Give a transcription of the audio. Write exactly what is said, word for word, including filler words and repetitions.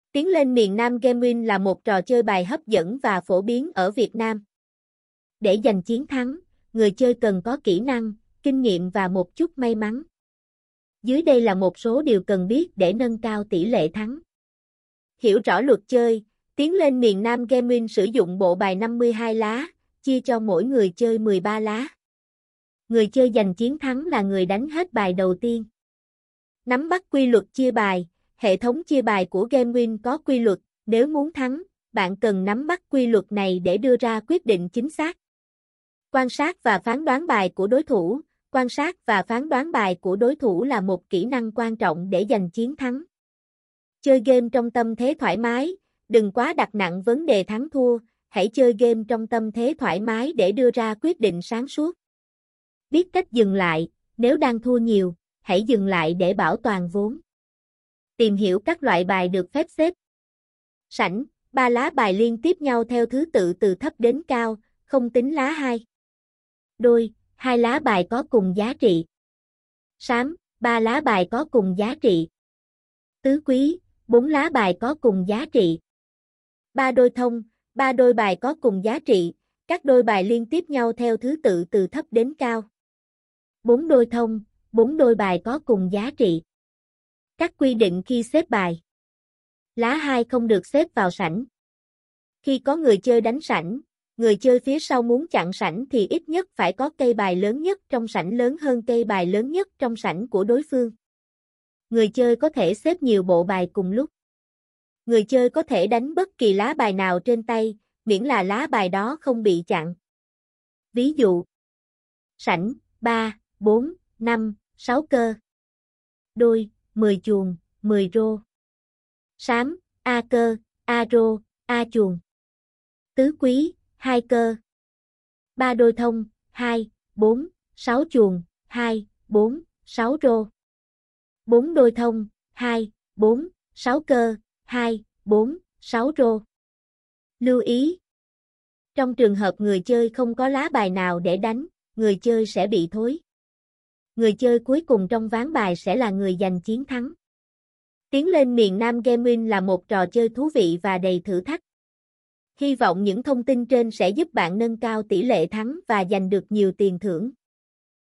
Tiến lên miền Nam Game Win là một trò chơi bài hấp dẫn và phổ biến ở Việt Nam. Để giành chiến thắng, người chơi cần có kỹ năng, kinh nghiệm và một chút may mắn. Dưới đây là một số điều cần biết để nâng cao tỷ lệ thắng. Hiểu rõ luật chơi, Tiến lên miền Nam Game Win sử dụng bộ bài năm mươi hai lá, chia cho mỗi người chơi mười ba lá. Người chơi giành chiến thắng là người đánh hết bài đầu tiên. Nắm bắt quy luật chia bài. Hệ thống chia bài của Game Win có quy luật, nếu muốn thắng, bạn cần nắm bắt quy luật này để đưa ra quyết định chính xác. Quan sát và phán đoán bài của đối thủ. Quan sát và phán đoán bài của đối thủ là một kỹ năng quan trọng để giành chiến thắng. Chơi game trong tâm thế thoải mái, đừng quá đặt nặng vấn đề thắng thua, hãy chơi game trong tâm thế thoải mái để đưa ra quyết định sáng suốt. Biết cách dừng lại, nếu đang thua nhiều, hãy dừng lại để bảo toàn vốn. Tìm hiểu các loại bài được phép xếp. Sảnh, ba lá bài liên tiếp nhau theo thứ tự từ thấp đến cao, không tính lá hai. Đôi, hai lá bài có cùng giá trị. Sám, ba lá bài có cùng giá trị. Tứ quý, bốn lá bài có cùng giá trị. Ba đôi thông, ba đôi bài có cùng giá trị, các đôi bài liên tiếp nhau theo thứ tự từ thấp đến cao. Bốn đôi thông, bốn đôi bài có cùng giá trị. Các quy định khi xếp bài. Lá hai không được xếp vào sảnh. Khi có người chơi đánh sảnh, người chơi phía sau muốn chặn sảnh thì ít nhất phải có cây bài lớn nhất trong sảnh lớn hơn cây bài lớn nhất trong sảnh của đối phương. Người chơi có thể xếp nhiều bộ bài cùng lúc. Người chơi có thể đánh bất kỳ lá bài nào trên tay, miễn là lá bài đó không bị chặn. Ví dụ: sảnh, ba, bốn, năm, sáu cơ. Đôi, mười chuồng, mười rô. Sám, A cơ, A rô, A chuồng. Tứ quý, hai cơ. Ba đôi thông, hai, bốn, sáu chuồng, hai, bốn, sáu rô. Bốn đôi thông, hai, bốn, sáu cơ, hai, bốn, sáu rô. Lưu ý: trong trường hợp người chơi không có lá bài nào để đánh, người chơi sẽ bị thối. Người chơi cuối cùng trong ván bài sẽ là người giành chiến thắng. Tiến lên miền Nam Game Win là một trò chơi thú vị và đầy thử thách. Hy vọng những thông tin trên sẽ giúp bạn nâng cao tỷ lệ thắng và giành được nhiều tiền thưởng.